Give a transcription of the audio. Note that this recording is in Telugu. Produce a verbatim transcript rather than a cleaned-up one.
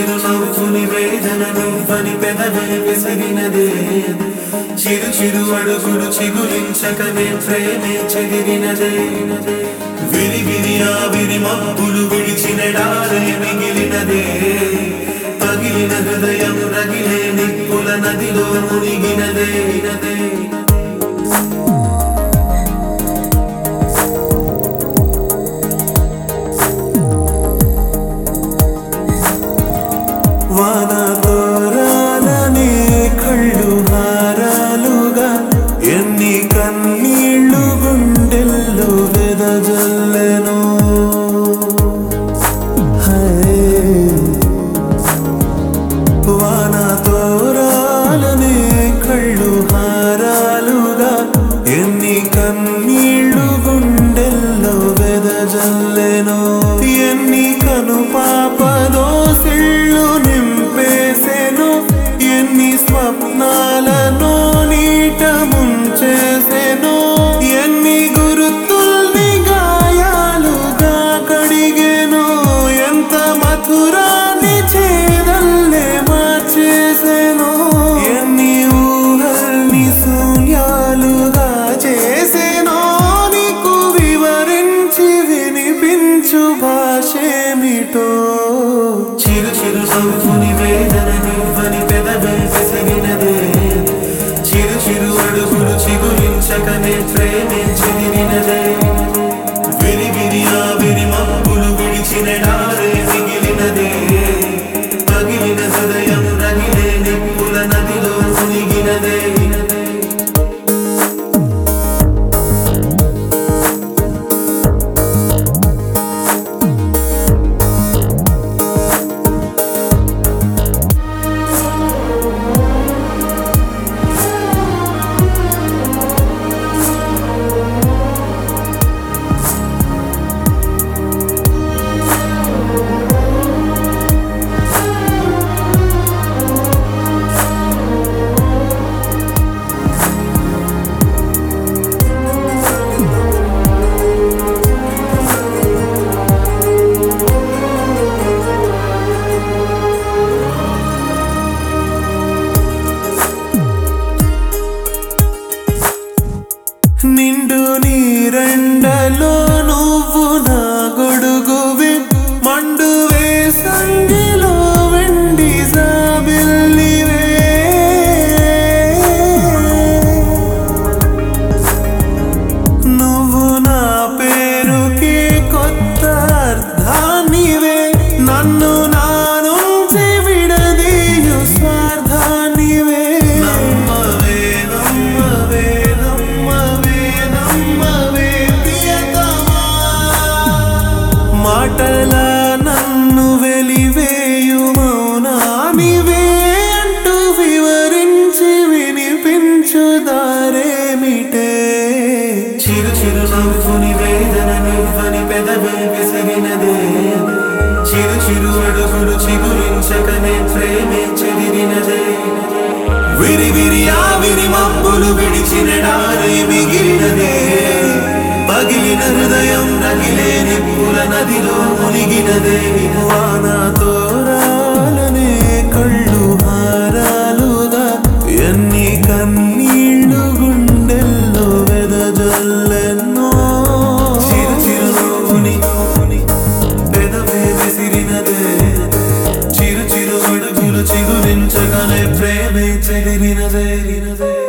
చిరు నవ్వుని వేదన నువ్వని పెదవే విసిరినదే చిరు చిరు అడుగులు చిగురించకనే ప్రేమే చెదిరినదే విరి విరి ఆవిరి మబ్బులు విడిచినడారే మిగిలినదే పగిలిన హృదయం రగిలే నిప్పుల నదిలో మునిగినదే వానతో రాలని కళ్ళు హారాలుగా ఎన్ని కన్నీళ్ళు గుండెల్లో వెదజల్లెను వానతో రాలని కళ్ళు హారాలుగా ఎన్ని కన్నీళ్ళు గుండెల్లో వెదజల్లెను ఎన్ని కను పాపదో సిళ్ళు నింపేసెను ఎన్ని స్వప్నాలను నీట ముంచేసెను ఎన్ని గుర్తుల్ని గాయాలుగా కడిగెను ఎంత మధురాన్ని చేదల్లే మార్చేసెను ఎన్ని ఊహల్ని శూన్యాలుగా చేసెను నీకు వివరించి వినిపించు భాషేమిటో చిరు చిరు నవ్వుని వేదన నువ్వని పెదవే విసిరినదే చిరు చిరు అడుగులు చిగురించకనే ప్రేమే చెదిరినదే విరి విరి ఆవిరి మబ్బులు విడిచినడారే మిగిలినదే పగిలిన హృదయం రగిలే నిప్పుల నదిలో మునిగినదే నిండు నీరెండలో నువ్వు నా గొడుగువి మండు వేసంగిలో వెండి జాబిల్లివే నువ్వు నా పేరుకి కొత్త అర్థానివే నన్ను నా నుంచి విడదీయు స్వార్థానివే నమ్మవే నమ్మవే మాటల నన్ను వెలివేయు మౌనానివే అంటూ వివరించి వినిపించు దారేమిటే చిరు చిరు నవ్వుని వేదన నువ్వని పెదవే విసిరినదే చిరు చిరు అడుగులు చిగురించకనే ప్రేమే చెదిరినదే విరి విరి ఆవిరి మబ్బులు విడిచినడారే మిగిలినదే పగిలిన హృదయం రగిలే నిప్పుల నదిలో మునిగినదే వానతో రాలనే కళ్ళు హారాలుగా ఎన్ని కన్నీళ్ళు గుండెల్లో వెదజల్లెన్నో చిరు చిరు నవ్వుని పెదవే విసిరినదే చిరు చిరు అడుగులు చిగురించగానే ప్రేమే చెదిరినదే